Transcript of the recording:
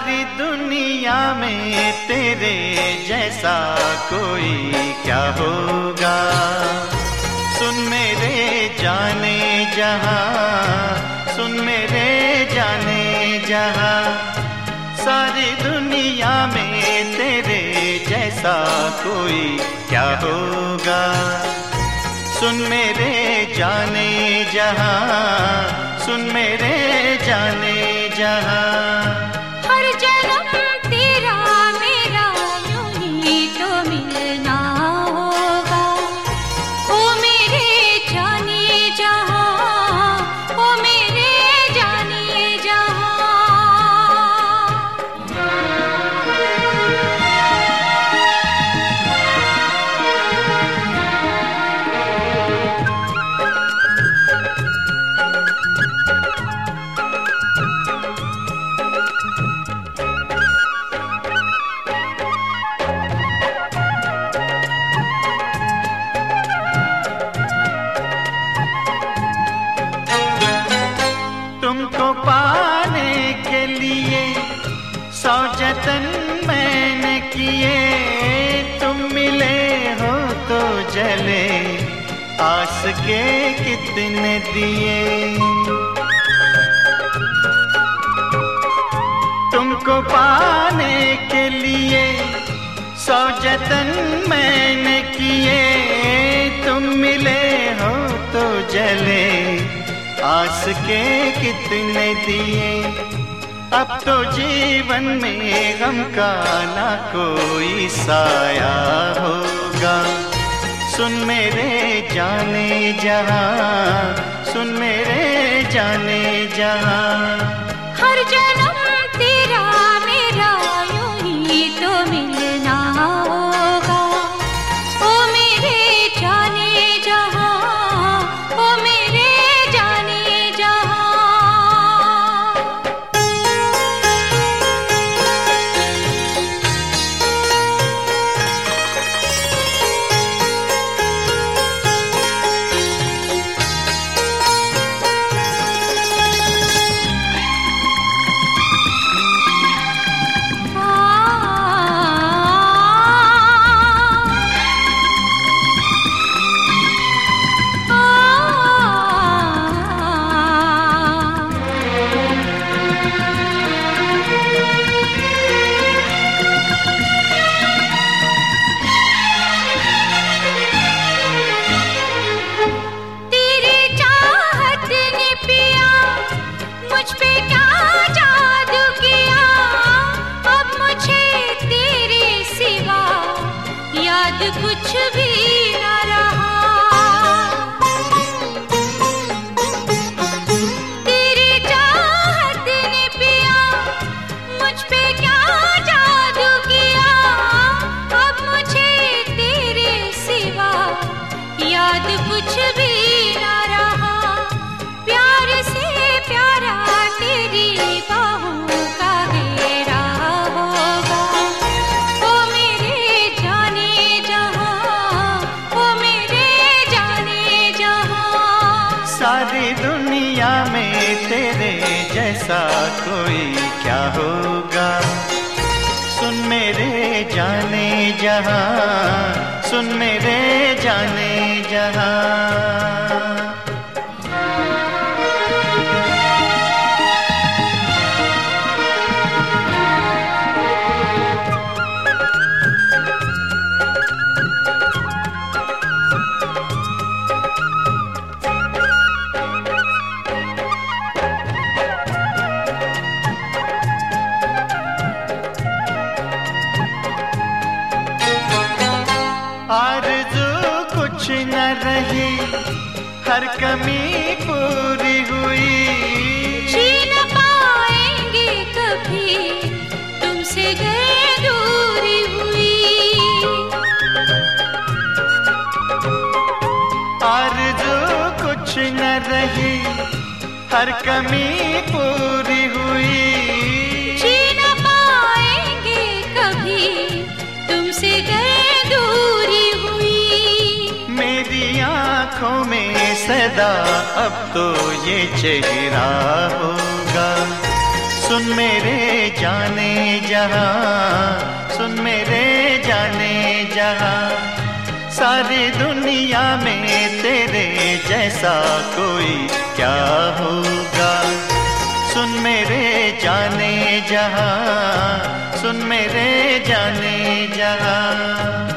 सारी दुनिया में तेरे जैसा कोई क्या होगा। सुन मेरे जाने जहां, सुन मेरे जाने जहां, सारी दुनिया में तेरे जैसा कोई क्या होगा। सुन मेरे जाने जहां, सुन मेरे जाने जहां। हर जन्म तेरा मेरा यूं ही तो मिलना होगा। ओ मेरे जाने जहां, ओ मेरे जाने जहां। तुमको पाने के लिए 100 जतन मैंने किए, तुम मिले हो तो जले आस के कितने दिए। तुमको पाने के लिए 100 जतन मैंने किए, तुम मिले हो तो जले आस के कितने दिए। अब तो जीवन में गम का ना कोई साया होगा। सुन मेरे जाने जहां, सुन मेरे जाने जहां। हर जन्म तेरा मेरा यूं ही तो मिलना होगा। ओ मेरे जाने जहां, ओ मेरे जाने जहां। कुछ भी न रहा। तेरी चाहत ने पिया मुझ पे क्या जादू किया। अब मुझे तेरे सिवा याद कुछ भी न रहा। प्यार से प्यारा तेरी बाहों का घेरा होगा। ओ मेरे जाने सारी दुनिया में तेरे जैसा कोई क्या होगा। सुन मेरे जाने जहां, सुन मेरे जाने जहां। आरज़ू कुछ न रही, हर कमी पूरी हुई। जी न पाएंगे कभी तुमसे गए दूरी हुई। आरज़ू कुछ न रही, हर कमी पूरी हुई। जी न पाएंगे कभी तुमसे गए दूरी हुई। मेरी आँखों में सदा अब तो ये चेहरा होगा। सुन मेरे जाने जहां, सुन मेरे जाने जहां, सारी दुनिया में तेरे जैसा कोई क्या होगा। सुन मेरे जाने जहां, सुन मेरे जाने जहां।